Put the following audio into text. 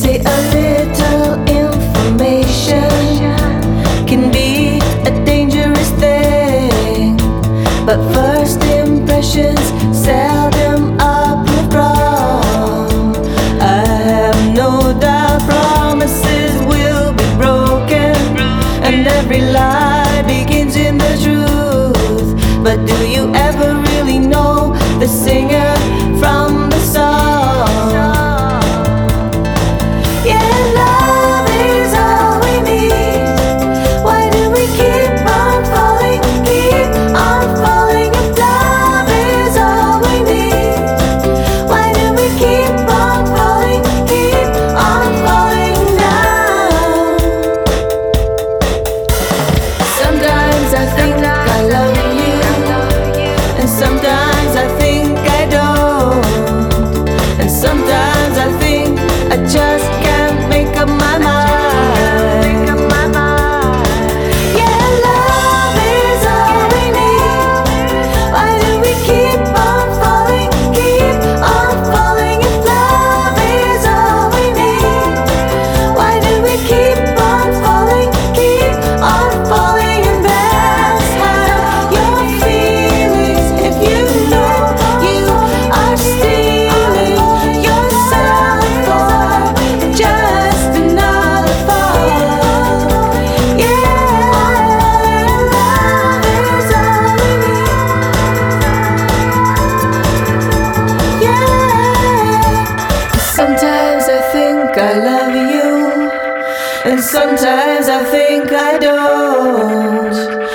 say a little information can be a dangerous thing, but first impressions seldom are proved wrong. I have no doubt promises will be broken, and every lie begins in the truth. But do you ever really know the singer from the song? Yeah, love is all we need. Why do we keep on falling, keep on falling? If love is all we need, why do we keep on falling, keep on falling now? Sometimes I think I love you, and sometimes I think I don't, and sometimes I think I just can't make up my mind. Yeah, love is all we need. Why do we keep on falling, keep on falling? If love is all we need, why do we keep on falling, keep on falling? And that's how you're feeling. If you know you are stealing yourself for just another fall. Yeah, love is all we need. Yeah. Sometimes I think I love you, and sometimes I think I don't.